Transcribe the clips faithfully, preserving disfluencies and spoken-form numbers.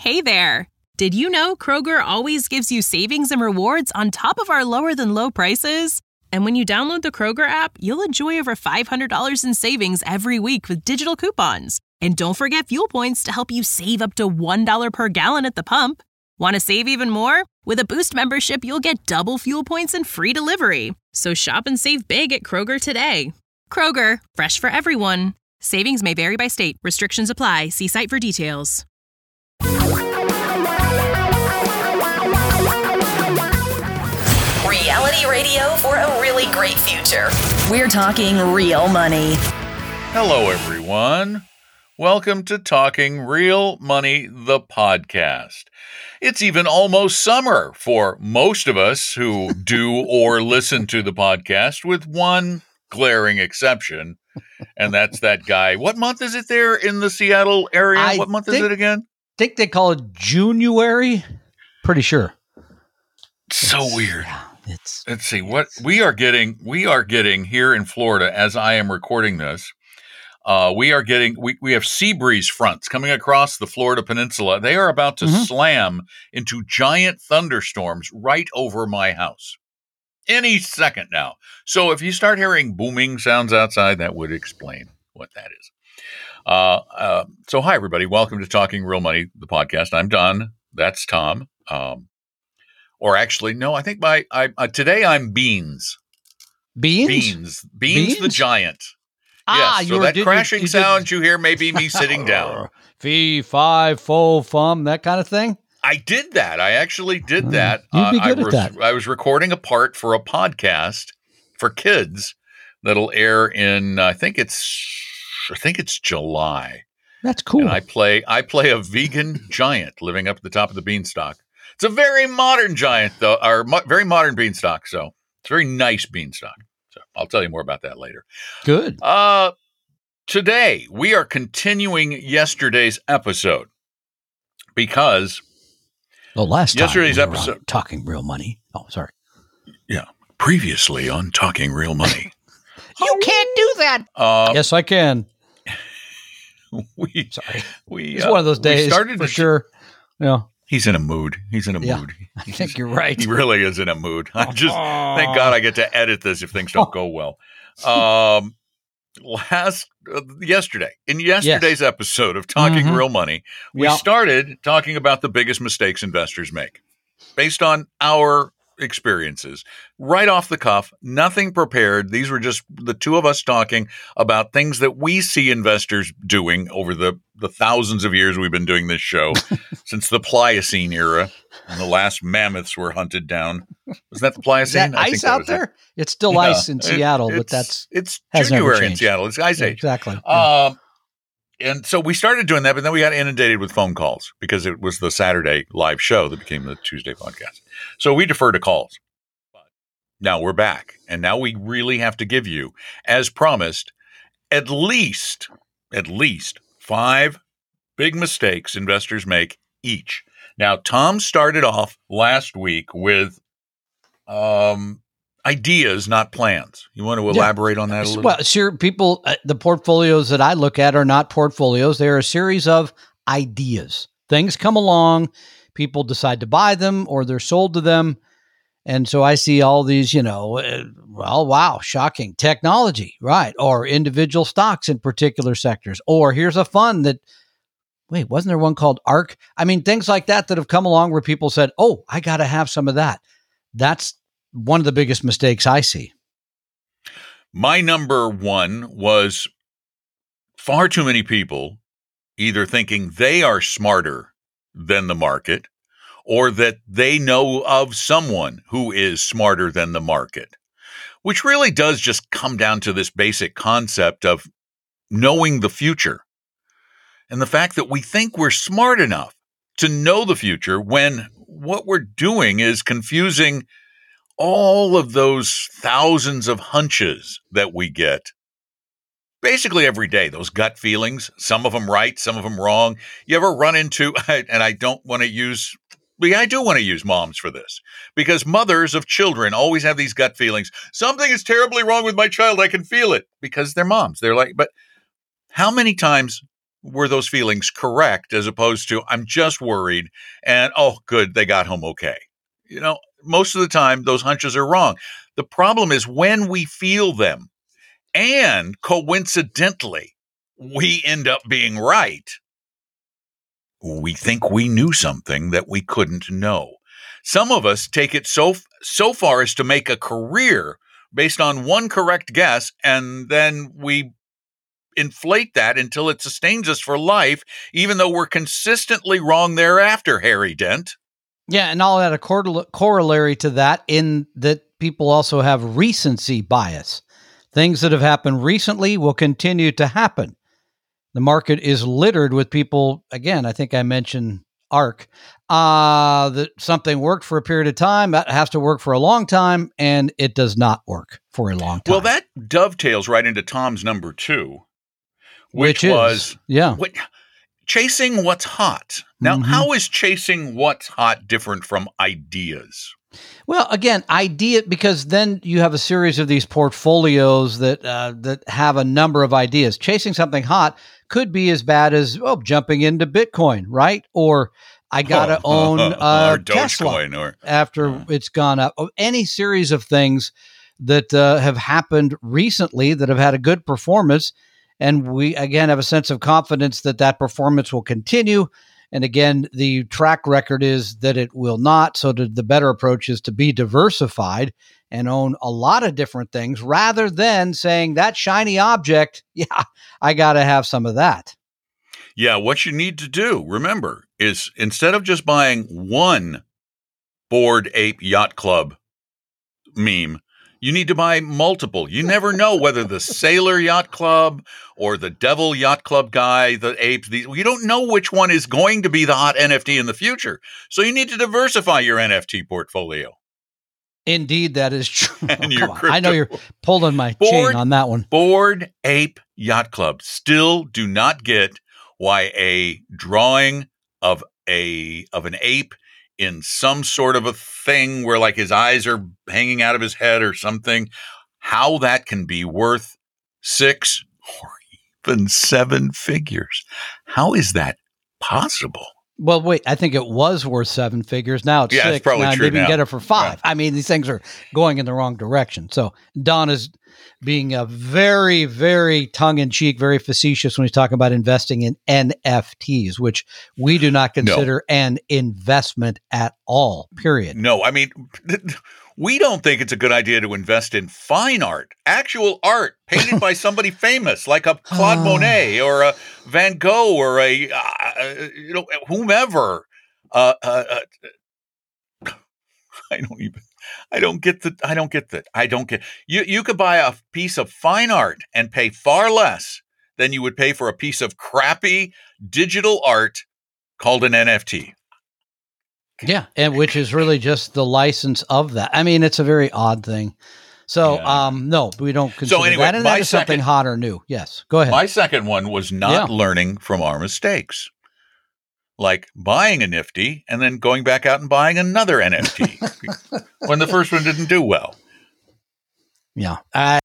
Hey there! Did you know Kroger always gives you savings and rewards on top of our lower-than-low prices? And when you download the Kroger app, you'll enjoy over five hundred dollars in savings every week with digital coupons. And don't forget fuel points to help you save up to one dollar per gallon at the pump. Want to save even more? With a Boost membership, you'll get double fuel points and free delivery. So shop and save big at Kroger today. Kroger, fresh for everyone. Savings may vary by state. Restrictions apply. See site for details. Reality radio for a really great future. We're talking real money. Hello, everyone. Welcome to Talking Real Money, the podcast. It's even almost summer for most of us who do or listen to the podcast, with one glaring exception, and that's that guy. What month is it there in the Seattle area? I what month think, is it again? I think they call it January. Pretty sure. So it's, weird. Yeah, it's. Let's see what we are getting. We are getting here in Florida as I am recording this. Uh, we are getting, we, we have sea breeze fronts coming across the Florida peninsula. They are about to mm-hmm. slam into giant thunderstorms right over my house any second now. So if you start hearing booming sounds outside, that would explain what that is. Uh, uh, so hi, everybody. Welcome to Talking Real Money, the podcast. I'm Don. That's Tom. Um, or actually, no, I think my, I, uh, today I'm Beans. Beans? Beans. Beans, Beans? the giant. Ah, yes, so that crashing you, you sound you hear may be me sitting down. Fee, fi, fo, fum, that kind of thing? I did that. I actually did that. You'd be good uh, I at was, that. I was recording a part for a podcast for kids that'll air in, I think it's, I think it's July. That's cool. And I play, I play a vegan giant living up at the top of the beanstalk. It's a very modern giant, though, or mo- very modern beanstalk. So it's a very nice beanstalk. So I'll tell you more about that later. Good. Uh, today, we are continuing yesterday's episode because well, last yesterday's time we episode were Talking Real Money. Oh, sorry. Yeah. Previously on Talking Real Money. You can't do that. Uh, yes, I can. We, sorry. We, it's uh, one of those days started for to, sure. Yeah. He's in a mood. He's in a yeah, mood. I think you're right. He really is in a mood. I just thank God I get to edit this if things don't go well. Um, last uh, yesterday in yesterday's yes. episode of Talking mm-hmm. Real Money, we yep. started talking about the biggest mistakes investors make, based on our experiences, right off the cuff, nothing prepared. These were just the two of us talking about things that we see investors doing over the, the thousands of years we've been doing this show, since the Pliocene era, and the last mammoths were hunted down. Was that the Pliocene? Is that ice out there? It. It's still yeah, ice in Seattle, it, but that's it's January in Seattle. It's ice yeah, age. Exactly. Yeah. Um, And so we started doing that, but then we got inundated with phone calls because it was the Saturday live show that became the Tuesday podcast. So we defer to calls. But now we're back. And now we really have to give you, as promised, at least, at least five big mistakes investors make each. Now, Tom started off last week with um, ideas, not plans. You want to elaborate yeah. on that a little? Well, sure. People, uh, the portfolios that I look at are not portfolios. They're a series of ideas. Things come along, people decide to buy them or they're sold to them. And so I see all these, you know, uh, well, wow, shocking technology, right? Or individual stocks in particular sectors. Or here's a fund that, wait, wasn't there one called ARK? I mean, things like that that have come along where people said, oh, I got to have some of that. That's one of the biggest mistakes I see. My number one was far too many people either thinking they are smarter than the market or that they know of someone who is smarter than the market, which really does just come down to this basic concept of knowing the future and the fact that we think we're smart enough to know the future when what we're doing is confusing all of those thousands of hunches that we get basically every day, those gut feelings, some of them right, some of them wrong. You ever run into, and I don't want to use, yeah, I do want to use moms for this, because mothers of children always have these gut feelings. Something is terribly wrong with my child. I can feel it, because they're moms. They're like, but how many times were those feelings correct, as opposed to I'm just worried and, oh, good, they got home okay. You know, most of the time, those hunches are wrong. The problem is when we feel them and coincidentally, we end up being right. We think we knew something that we couldn't know. Some of us take it so so far as to make a career based on one correct guess, and then we inflate that until it sustains us for life, even though we're consistently wrong thereafter, Harry Dent. Yeah, and I'll add a correl- corollary to that in that people also have recency bias. Things that have happened recently will continue to happen. The market is littered with people, again, I think I mentioned ARK, uh, that something worked for a period of time, that has to work for a long time, and it does not work for a long time. Well, that dovetails right into Tom's number two, which, which was is, yeah. What, chasing what's hot. Now, Mm-hmm. how is chasing what's hot different from ideas? Well, again, idea, because then you have a series of these portfolios that uh, that have a number of ideas. Chasing something hot could be as bad as oh, jumping into Bitcoin, right? Or I got to Oh, own uh, or Tesla Dogecoin, or after uh, it's gone up. Any series of things that uh, have happened recently that have had a good performance, and we again have a sense of confidence that that performance will continue. And again, the track record is that it will not. So the, the better approach is to be diversified and own a lot of different things rather than saying that shiny object, yeah, I got to have some of that. Yeah, what you need to do, remember, is instead of just buying one Bored Ape Yacht Club meme, you need to buy multiple. You never know whether the Sailor Yacht Club or the Devil Yacht Club guy, the apes, these, you don't know which one is going to be the hot N F T in the future. So you need to diversify your N F T portfolio. Indeed, that is true. And Oh, your come on. crypto- I know you're pulling my Bored- chain on that one. Bored Ape Yacht Club still do not get why a drawing of a of an ape in some sort of a thing where like his eyes are hanging out of his head or something, how that can be worth six or even seven figures. How is that possible? Well, wait, I think it was worth seven figures. Now it's Yeah, it's six. probably now true they can now. get it for five. Yeah. I mean, these things are going in the wrong direction. So Don is being a very, very tongue-in-cheek, very facetious when he's talking about investing in N F Ts, which we do not consider an investment at all, period. No, I mean, we don't think it's a good idea to invest in fine art, actual art painted by somebody famous, like a Claude Monet or a Van Gogh or a, uh, you know, whomever. Uh, uh, uh, I don't even, I don't get the, I don't get that. I don't get, you, you could buy a piece of fine art and pay far less than you would pay for a piece of crappy digital art called an N F T. Yeah, and which is really just the license of that. I mean, it's a very odd thing. So, Yeah. um, no, we don't consider anyway, that. And my that is something second- hot or new. Yes, go ahead. My second one was not Yeah. learning from our mistakes. Like buying a Nifty and then going back out and buying another N F T when the first one didn't do well. Yeah. I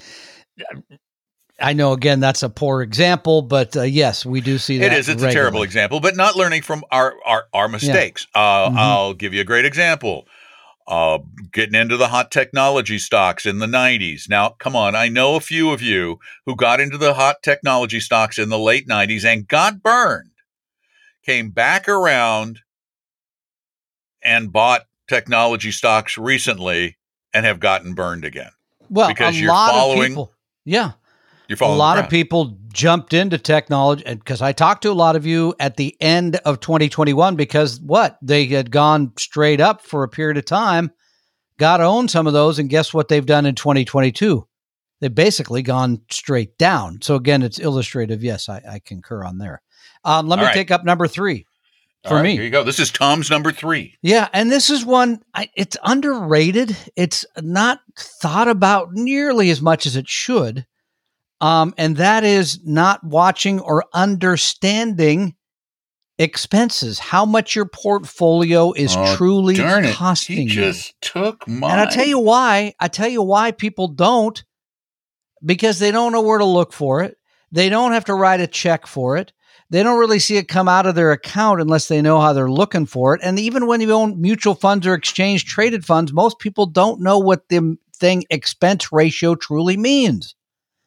I know, again, that's a poor example, but uh, yes, we do see that. It is. It's a terrible regularly. example, but not learning from our, our, our mistakes. Uh, Mhm. I'll give you a great example. Uh, getting into the hot technology stocks in the nineties. Now, come on. I know a few of you who got into the hot technology stocks in the late nineties and got burned, came back around and bought technology stocks recently and have gotten burned again. Well, Because a you're lot following- of people. Yeah. You're A following lot the of crowd. people jumped into technology, and because I talked to a lot of you at the end of twenty twenty-one, because what? They had gone straight up for a period of time, got to own some of those, and guess what they've done in twenty twenty-two? They've basically gone straight down. So again, it's illustrative. Yes, I, I concur on there. Um, let All me right. take up number three All for right, me. Here you go. This is Tom's number three. Yeah, and this is one, I, it's underrated. It's not thought about nearly as much as it should. Um, and that is not watching or understanding expenses, how much your portfolio is Oh, truly Darn it. costing He you. just took mine. And I'll tell you why. I tell you why people don't, because they don't know where to look for it. They don't have to write a check for it. they don't really see it come out of their account unless they know how they're looking for it. And even when you own mutual funds or exchange traded funds, most people don't know what the thing expense ratio truly means.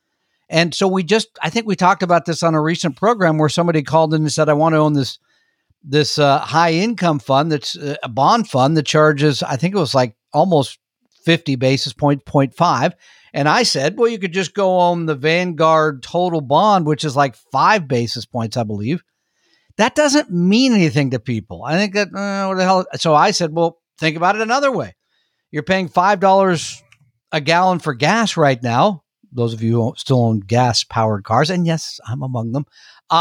And so we just, I think we talked about this on a recent program where somebody called in and said, I want to own this, this uh, high income fund that's uh, a bond fund that charges, I think it was like almost fifty basis points, zero point five. And I said, well, you could just go own the Vanguard total bond, which is like five basis points, I believe. That doesn't mean anything to people. I think that, uh, what the hell? So I said, well, think about it another way. You're paying five dollars a gallon for gas right now. Those of you who still own gas-powered cars, and yes, I'm among them.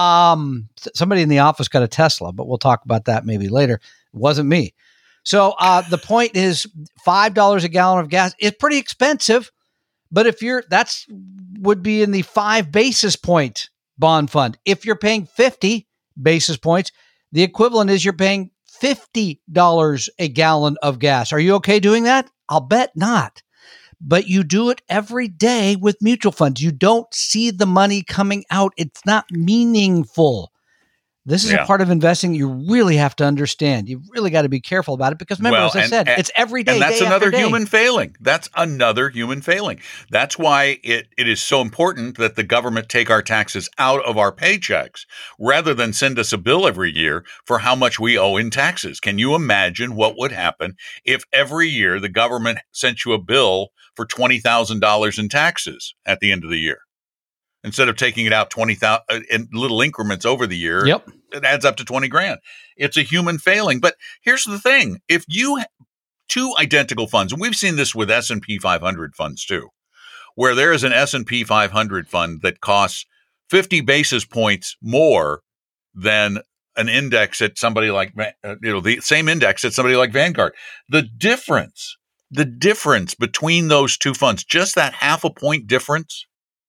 Um, somebody in the office got a Tesla, but we'll talk about that maybe later. It wasn't me. So uh, the point is five dollars a gallon of gas is pretty expensive. But if you're, that's would be in the five basis point bond fund. If you're paying fifty basis points, the equivalent is you're paying fifty dollars a gallon of gas. Are you okay doing that? I'll bet not. But you do it every day with mutual funds. You don't see the money coming out. It's not meaningful. This is yeah. a part of investing you really have to understand. You really got to be careful about it because remember, well, as I and, said, and, it's every day. And that's day another day. human failing. That's another human failing. That's why it, it is so important that the government take our taxes out of our paychecks rather than send us a bill every year for how much we owe in taxes. Can you imagine what would happen if every year the government sent you a bill for twenty thousand dollars in taxes at the end of the year? Instead of taking it out twenty thousand in little increments over the year, yep. it adds up to twenty grand. It's a human failing. But here's the thing. If you two identical funds, and we've seen this with S and P five hundred funds too, where there is an S and P five hundred fund that costs fifty basis points more than an index at somebody like, you know, the same index at somebody like Vanguard. The difference, the difference between those two funds, just that half a point difference,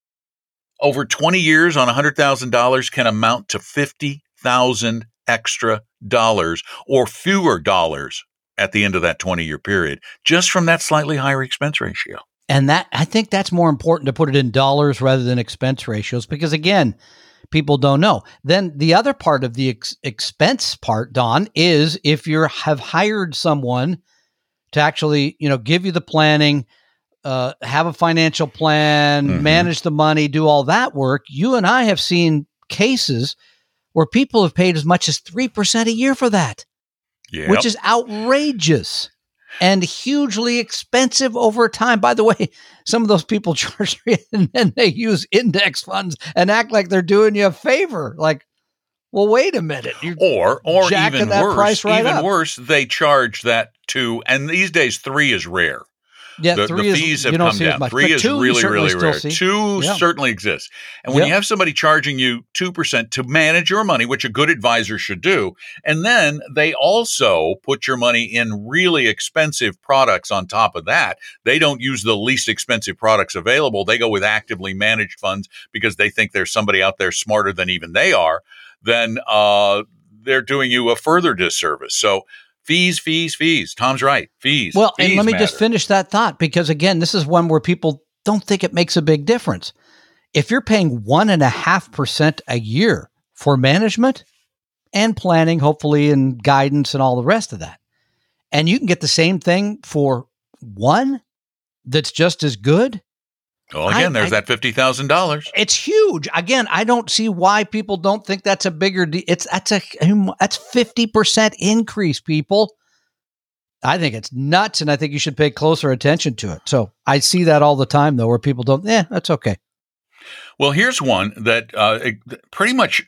over twenty years on one hundred thousand dollars can amount to fifty thousand extra dollars or fewer dollars at the end of that twenty-year period, just from that slightly higher expense ratio. And that I think that's more important to put it in dollars rather than expense ratios because, again, people don't know. Then the other part of the ex- expense part, Don, is if you have hired someone to actually, you know, give you the planning, Uh, have a financial plan, mm-hmm. manage the money, do all that work. You and I have seen cases where people have paid as much as three percent a year for that, yep. which is outrageous and hugely expensive over time. By the way, some of those people charge me and then they use index funds and act like they're doing you a favor. Like, well, wait a minute. You're or or even that worse, price right even up. worse, they charge that too. And these days, three is rare. Yeah, the, three the is, fees have you don't come see down. as much. Three but is two, really, really rare. See. Two yeah. certainly exists. And when yep. you have somebody charging you two percent to manage your money, which a good advisor should do, and then they also put your money in really expensive products on top of that, they don't use the least expensive products available. They go with actively managed funds because they think there's somebody out there smarter than even they are, then uh, they're doing you a further disservice. So Fees, fees, fees. Tom's right. Fees. Well, fees and let me matter. just finish that thought because, again, this is one where people don't think it makes a big difference. If you're paying one and a half percent a year for management and planning, hopefully, and guidance and all the rest of that, and you can get the same thing for one that's just as good. Well, again, I, there's I, that fifty thousand dollars. It's huge. Again, I don't see why people don't think that's a bigger deal. It's that's a that's fifty percent increase, people. I think it's nuts, and I think you should pay closer attention to it. So I see that all the time, though, where people don't, eh, that's okay. Well, here's one that uh, pretty much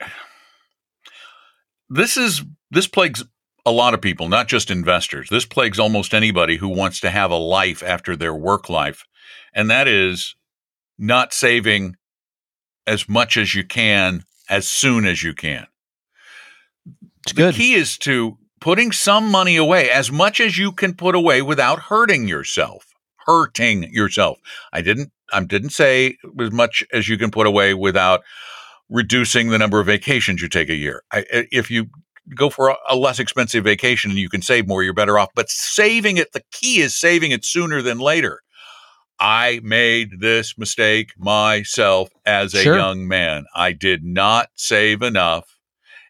this is this plagues a lot of people, not just investors. This plagues almost anybody who wants to have a life after their work life, and that is not saving as much as you can as soon as you can. It's the good. key is to putting some money away, as much as you can put away without hurting yourself. Hurting yourself. I didn't I didn't say as much as you can put away without reducing the number of vacations you take a year. I, if you go for a, a less expensive vacation and you can save more, you're better off. But saving it, the key is saving it sooner than later. I made this mistake myself as a Sure. young man. I did not save enough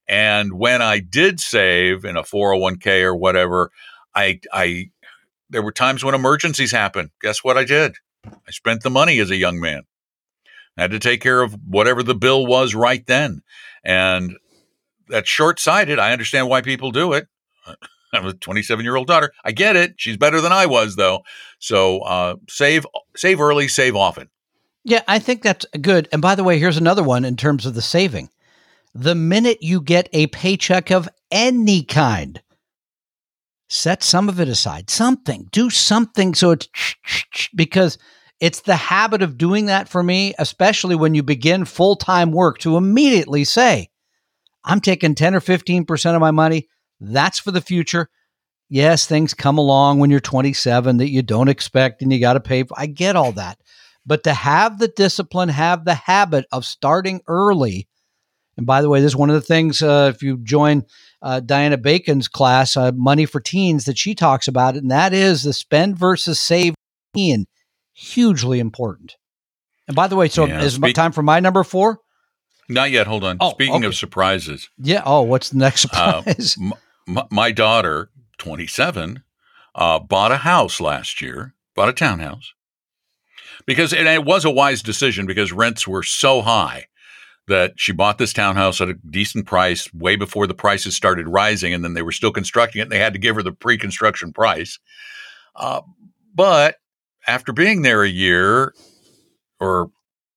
And when I did save in a four oh one k or whatever, I, I, there were times when emergencies happened. Guess what I did? I spent the money as a young man. I had to take care of whatever the bill was right then. And that's short-sighted. I understand why people do it. I have a twenty-seven-year-old daughter. I get it. She's better than I was, though. So uh, save, save early, save often. Yeah, I think that's good. And by the way, here's another one in terms of the saving. The minute you get a paycheck of any kind, set some of it aside. Something. Do something so it's because it's the habit of doing that for me, especially when you begin full-time work, to immediately say, I'm taking ten or fifteen percent of my money. That's for the future. Yes, things come along when you're twenty-seven that you don't expect and you got to pay for. I get all that. But to have the discipline, have the habit of starting early. And by the way, this is one of the things, uh, if you join uh, Diana Bacon's class, uh, Money for Teens, that she talks about it, and that is the spend versus save teen, hugely important. And by the way, so Yeah, is speak- it time for my number four? Not yet. Hold on. Oh, Speaking okay. of surprises, Yeah. Oh, what's the next uh, surprise? m- m- my daughter, twenty-seven, uh, bought a house last year, bought a townhouse. Because and it was a wise decision because rents were so high that she bought this townhouse at a decent price way before the prices started rising, and then they were still constructing it, and they had to give her the pre-construction price. Uh, but after being there a year or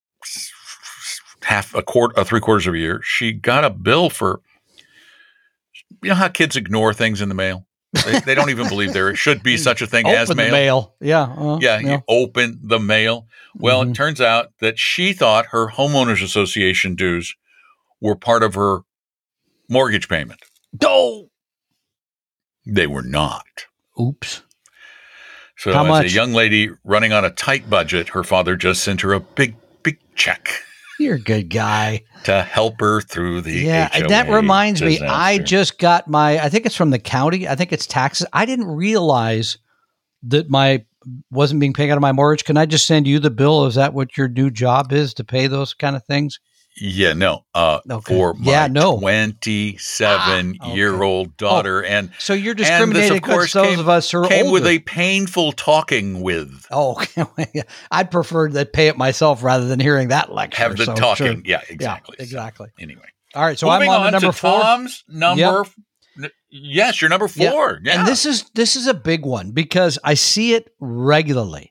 half a quarter, uh, three quarters of a year, she got a bill for, you know how kids ignore things in the mail? They, they don't even believe there should be such a thing as Open the mail. mail. Yeah. uh, Yeah, you open the mail. Well, Mhm. it turns out that she thought her homeowners association dues were part of her mortgage payment. Oh. They were not. Oops. So How as much? a young lady running on a tight budget, her father just sent her a big, big check You're a good guy. to help her through the Yeah, H O A that reminds me. I disaster. just got my, I think it's from the county. I think it's taxes. I didn't realize that my wasn't being paid out of my mortgage. Can I just send you the bill? Is that what your new job is, to pay those kind of things? Yeah, no. Uh, Okay. For my Yeah, no. twenty-seven-year-old Ah, okay. daughter. And So you're and this, discriminating of course, against those came, of us who are came older. with a painful talking with. Oh, okay. I'd prefer to pay it myself rather than hearing that lecture. Have the so, talking. sure. Yeah, exactly. Yeah, exactly. So, anyway. All right. So Moving I'm on, on to number to four. Tom's number. f- n- Yes, you're number Yeah. four. Yeah. And this is this is a big one because I see it regularly.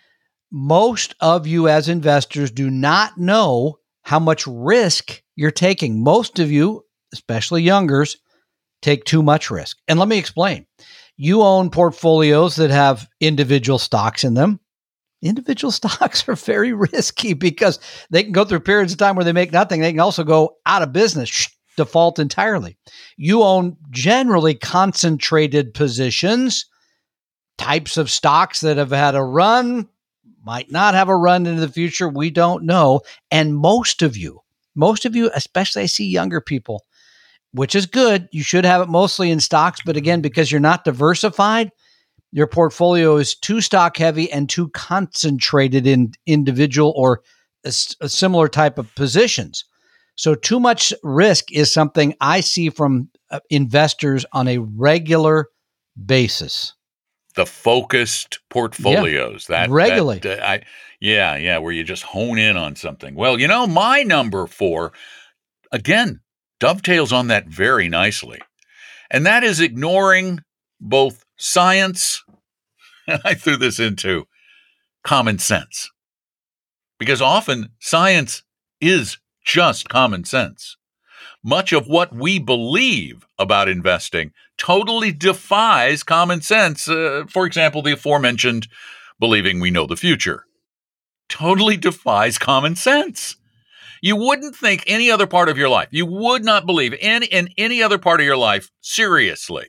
Most of you as investors do not know how much risk you're taking. Most of you, especially youngers, take too much risk. And let me explain. You own portfolios that have individual stocks in them. Individual stocks are very risky because they can go through periods of time where they make nothing. They can also go out of business, default entirely. You own generally concentrated positions, types of stocks that have had a run, might not have a run into the future. We don't know. And most of you, most of you, especially I see younger people, which is good. You should have it mostly in stocks. But again, because you're not diversified, your portfolio is too stock heavy and too concentrated in individual or a, s- a similar type of positions. So too much risk is something I see from uh, investors on a regular basis. the focused portfolios. That Regularly. that, uh, I, yeah, yeah, where you just hone in on something. Well, you know, my number four, again, dovetails on that very nicely. And that is ignoring both science, and I threw this into common sense. Because often science is just common sense. Much of what we believe about investing totally defies common sense. Uh, for example, the aforementioned believing we know the future totally defies common sense. You wouldn't think any other part of your life, you would not believe in, in any other part of your life, seriously,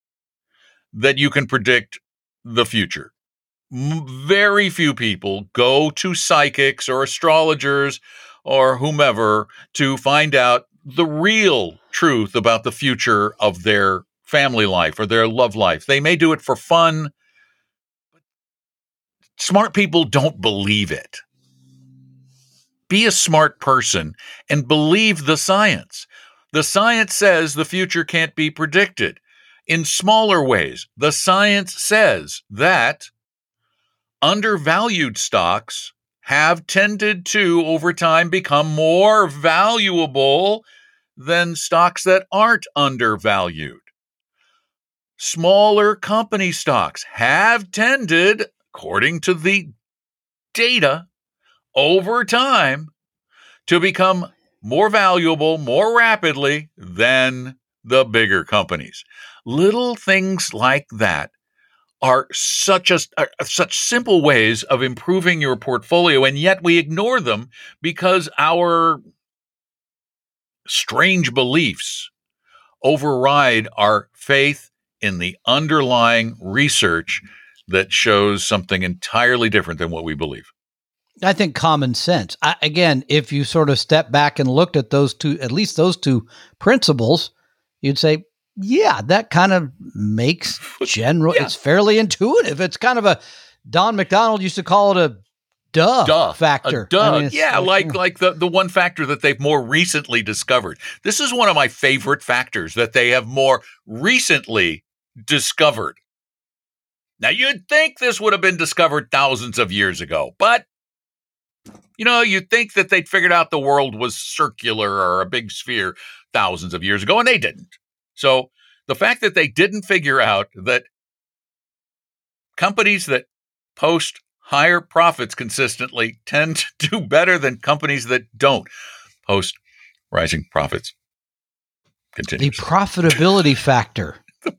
that you can predict the future. M- Very few people go to psychics or astrologers or whomever to find out the real truth about the future of their family life or their love life. They may do it for fun. Smart people don't believe it. Be a smart person and believe the science. The science says the future can't be predicted. In smaller ways, the science says that undervalued stocks have tended to, over time, become more valuable than stocks that aren't undervalued. Smaller company stocks have tended, according to the data, over time, to become more valuable more rapidly than the bigger companies. Little things like that are such a are such simple ways of improving your portfolio, and yet we ignore them because our strange beliefs override our faith in the underlying research that shows something entirely different than what we believe. I think common sense. I, again, if you sort of step back and looked at those two, at least those two principles, you'd say, yeah, that kind of makes general, yeah. It's fairly intuitive. It's kind of a, Don McDonald used to call it a duh, duh factor. A duh. I mean, yeah, like, like like the, the one factor that they've more recently discovered. This is one of my favorite factors that they have more recently discovered. Now, you'd think this would have been discovered thousands of years ago, but you know, you'd think that they'd figured out the world was circular or a big sphere thousands of years ago, and they didn't. So the fact that they didn't figure out that companies that post higher profits consistently tend to do better than companies that don't post rising profits continues. The profitability factor.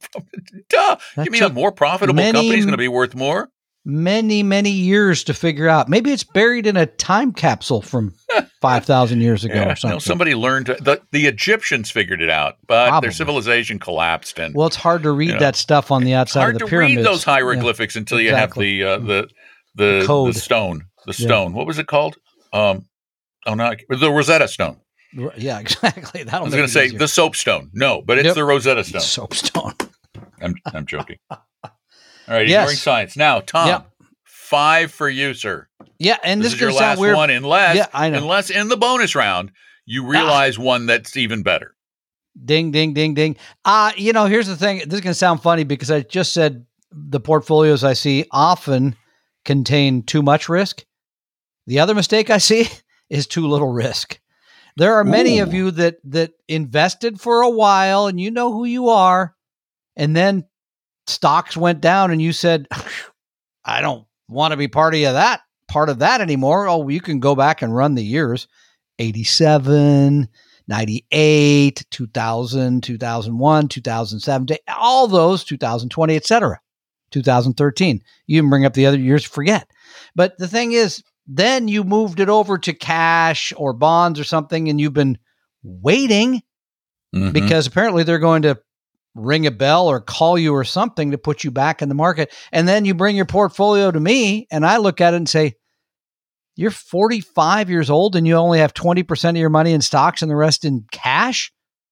Duh. You mean a more profitable many, company is going to be worth more? Many, many years to figure out. Maybe it's buried in a time capsule from five thousand years ago yeah, or something. No, somebody learned, to, the, the Egyptians figured it out, but Probably. Their civilization collapsed. And well, it's hard to read you know, that stuff on the outside of the pyramids. It's hard to read those hieroglyphics yeah, until you exactly. have the, uh, the, the, the, Code. the stone. The stone. Yeah. What was it called? Um, oh, no, the Rosetta Stone. Yeah, exactly. That'll I was going to say easier. the soapstone. No, but it's yep. the Rosetta Stone. Soapstone. I'm, I'm joking. All right, yes. Ignoring science. Now, Tom. Yep. Five for you, sir. Yeah, and this, this is your sound last weird. one, unless yeah, I know. unless in the bonus round you realize ah. one that's even better. Ding, ding, ding, ding. Uh, you know, here's the thing. This is going to sound funny because I just said the portfolios I see often contain too much risk. The other mistake I see is too little risk. There are many Ooh. of you that that invested for a while, and you know who you are, and then stocks went down, and you said, "I don't want to be part of that part of that anymore." Oh, you can go back and run the years eighty-seven, ninety-eight, two thousand, two thousand one, two thousand seven, all those, two thousand twenty, et cetera, two thousand thirteen. You can bring up the other years, forget. But the thing is, then you moved it over to cash or bonds or something, and you've been waiting mm-hmm. because apparently they're going to ring a bell or call you or something to put you back in the market. And then you bring your portfolio to me and I look at it and say, you're forty-five years old and you only have twenty percent of your money in stocks and the rest in cash?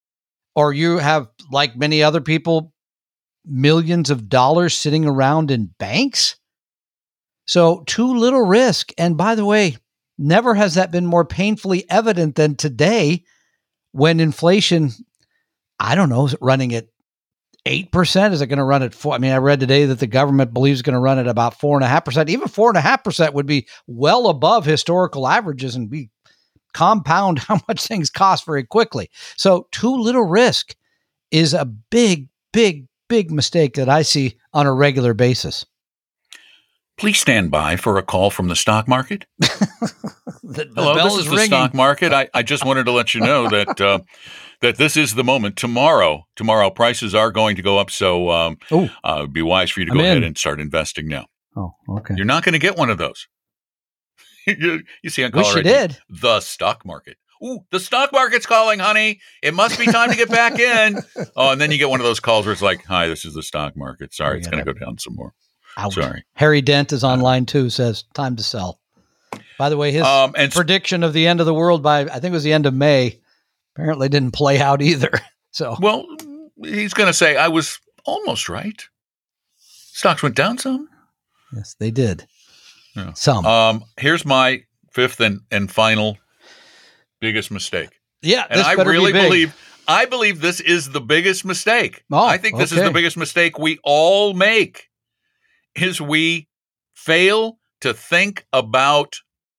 Or you have, like many other people, millions of dollars sitting around in banks? So too little risk. And by the way, never has that been more painfully evident than today when inflation, I don't know, is it running at eight percent? Is it going to run at four? I mean, I read today that the government believes it's going to run at about four and a half percent. Even four and a half percent would be well above historical averages and be compound how much things cost very quickly. So too little risk is a big, big, big mistake that I see on a regular basis. Please stand by for a call from the stock market. the, the Hello, bell this is, is the ringing. stock market. I, I just wanted to let you know that uh, that this is the moment. Tomorrow, tomorrow prices are going to go up, so um, uh, it would be wise for you to I'm go in. ahead and start investing now. Oh, okay. You're not going to get one of those. you, you see on caller Wish you I D, did. The stock market. Ooh, the stock market's calling, honey. It must be time to get back in. Oh, and then you get one of those calls where it's like, hi, this is the stock market. Sorry, it's going to go down some more. Ouch. Sorry. Harry Dent is online too, says time to sell. By the way, his um, and prediction of the end of the world by, I think it was the end of May, apparently didn't play out either. So, well, he's going to say, I was almost right. Stocks went down some. Yes, they did. Yeah. Some. Um, here's my fifth and, and final biggest mistake. Yeah. And this I better really be big. believe, I believe this is the biggest mistake. Oh, I think this okay. is the biggest mistake we all make, is we fail to think about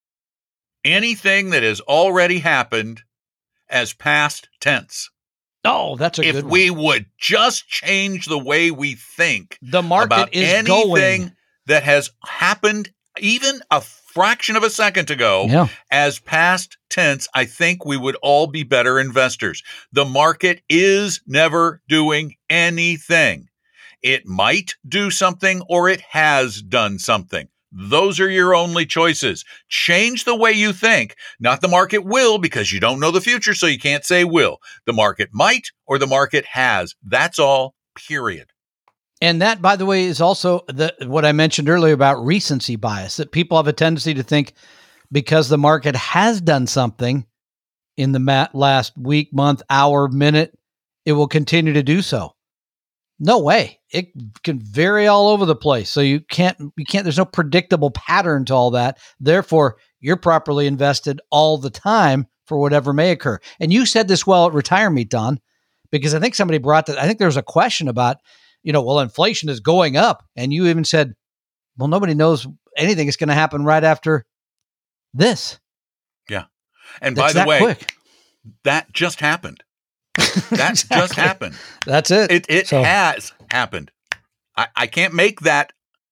anything that has already happened as past tense. Oh, that's a if good one. we would just change the way we think The market about is anything going. that has happened even a fraction of a second ago Yeah. as past tense, I think we would all be better investors. The market is never doing anything. It might do something or it has done something. Those are your only choices. Change the way you think. Not the market will, because you don't know the future, so you can't say will. The market might or the market has. That's all, period. And that, by the way, is also the what I mentioned earlier about recency bias, that people have a tendency to think because the market has done something in the ma- last week, month, hour, minute, it will continue to do so. No way. It can vary all over the place. So you can't, you can't, there's no predictable pattern to all that. Therefore, you're properly invested all the time for whatever may occur. And you said this well at Retire Meet, Don, because I think somebody brought that. I think there was a question about, you know, well, inflation is going up. And you even said, well, nobody knows anything is going to happen right after this. Yeah. And That's by the that way, quick. that just happened. That Exactly. just happened. That's it. It it So- has happened. I, I can't make that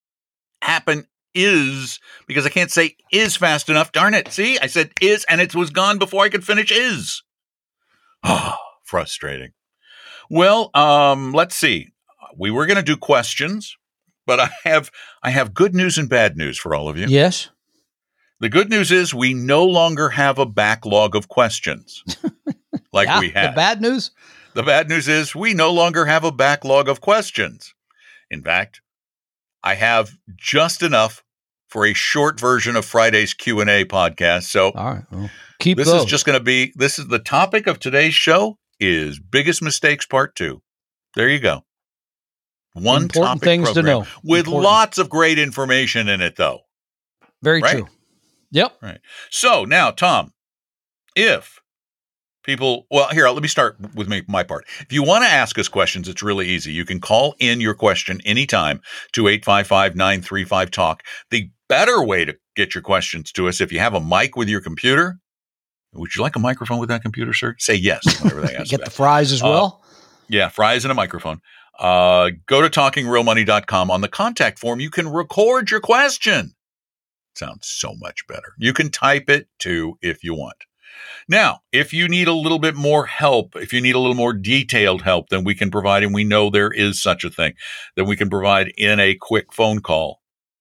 happen is because I can't say is fast enough. Darn it. See, I said is and it was gone before I could finish is. Oh, frustrating. Well, um, let's see. We were going to do questions, but I have I have good news and bad news for all of you. Yes. The good news is we no longer have a backlog of questions like Yeah, we had. the bad news. The bad news is we no longer have a backlog of questions. In fact, I have just enough for a short version of Friday's Q and A podcast. So All right. Well, keep this those. is just going to be, this is the topic of today's show is Biggest Mistakes Part Two. There you go. One Important topic things to program know. with Important. lots of great information in it, though. Very right? true. Yep. Right. So now, Tom, if people, well, here, let me start with me, my part. If you want to ask us questions, it's really easy. You can call in your question anytime to eight five five, nine three five, talk. The better way to get your questions to us, if you have a mic with your computer, would you like a microphone with that computer, sir? Say yes, whenever they ask Get that. the fries as Uh, well. Yeah, fries and a microphone. Uh, go to talking real money dot com. On the contact form, you can record your question. Sounds so much better. You can type it too if you want. Now, if you need a little bit more help, if you need a little more detailed help than we can provide, and we know there is such a thing, that we can provide in a quick phone call,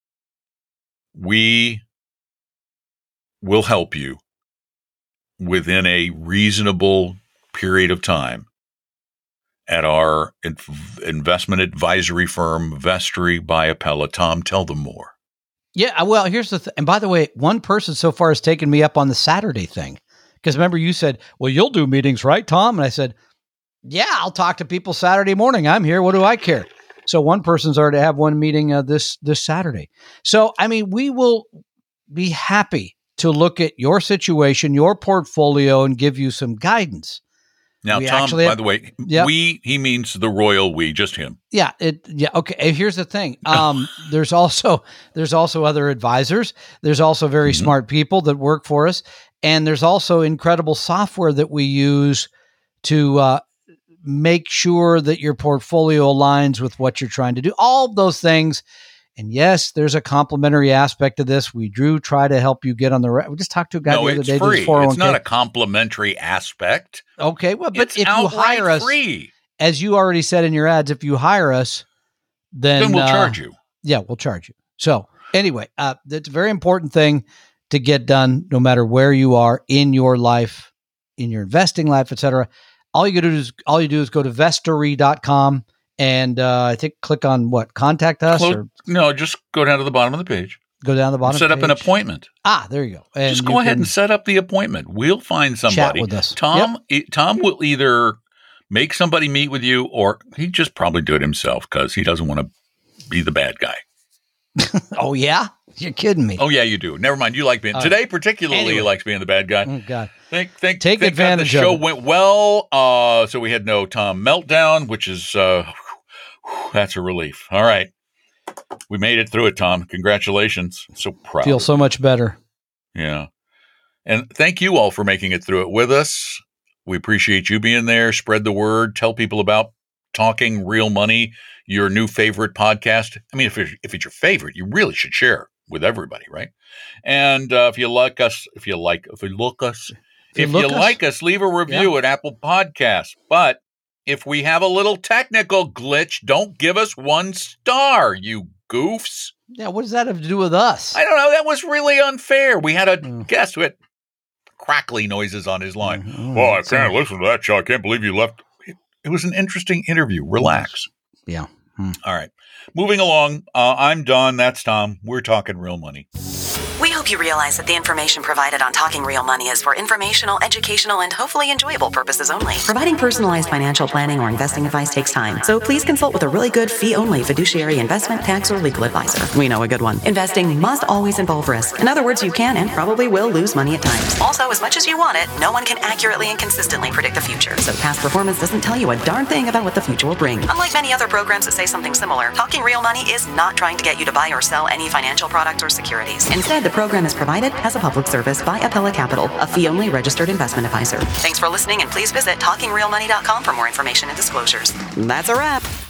we will help you within a reasonable period of time at our in- investment advisory firm, Vestry by Appella. Tom, tell them more. Yeah. Well, here's the thing. And by the way, one person so far has taken me up on the Saturday thing. Because remember, you said, well, you'll do meetings, right, Tom? And I said, yeah, I'll talk to people Saturday morning. I'm here. What do I care? So one person's already have one meeting uh, this this Saturday. So, I mean, we will be happy to look at your situation, your portfolio, and give you some guidance. Now, We Tom, actually by have- the way, Yep. we, he means the royal we, just him. Yeah, it yeah, okay. And here's the thing. Um there's also there's also other advisors. There's also very Mhm. smart people that work for us, and there's also incredible software that we use to uh make sure that your portfolio aligns with what you're trying to do. All of those things. And yes, there's a complimentary aspect to this. We do try to help you get on the right. We just talked to a guy No, the other it's day. did his free. four oh one It's k. not a complimentary aspect. Okay, well, but It's if you outright hire us, free. as you already said in your ads, if you hire us, then, Then we'll uh, charge you. Yeah, we'll charge you. So anyway, uh, it's a very important thing to get done, no matter where you are in your life, in your investing life, et cetera. All you do is all you do is go to vestory dot com and uh, I think click on what contact us Close- or no, just go down to the bottom of the page. go down the bottom. Set up an page. appointment. Ah, there you go. And Just you go ahead can- and set up the appointment. We'll find somebody. with us. Tom, e- Tom will either make somebody meet with you, or he just probably do it himself because he doesn't want to be the bad guy. Oh yeah, You're kidding me. Oh, yeah, you do. Never mind. You like being, Uh, today particularly, anyway. he likes being the bad guy. Oh, God. Think, think, Take think that advantage the of show it. went well. Uh, so we had no Tom meltdown, which is, uh, that's a relief. All right. We made it through it, Tom. Congratulations. I'm so proud. Feel of so much better. you. Yeah. And thank you all for making it through it with us. We appreciate you being there. Spread the word. Tell people about Talking Real Money, your new favorite podcast. I mean, if it's, if it's your favorite, you really should share with everybody, right? And uh, if you like us, if you like, if you look us, If you if look you us- like us, leave a review at Apple Podcasts. But if we have a little technical glitch, don't give us one star, you goofs. Yeah, what does that have to do with us? I don't know. That was really unfair. We had a Mm. guest who had crackly noises on his line. Mm, Oh, I that's can't a- listen to that show. I can't believe you left. It, it was an interesting interview. Relax. Yeah. All right. Moving along. Uh, I'm Don. That's Tom. We're talking real money. We hope you realize that the information provided on Talking Real Money is for informational, educational, and hopefully enjoyable purposes only. Providing personalized financial planning or investing advice takes time, so please consult with a really good fee-only fiduciary investment, tax, or legal advisor. We know a good one. Investing must always involve risk. In other words, you can and probably will lose money at times. Also, as much as you want it, no one can accurately and consistently predict the future. So past performance doesn't tell you a darn thing about what the future will bring. Unlike many other programs that say something similar, Talking Real Money is not trying to get you to buy or sell any financial product or securities. Instead, the program is provided as a public service by Apella Capital, a fee-only registered investment advisor. Thanks for listening, and please visit talking real money dot com for more information and disclosures. That's a wrap.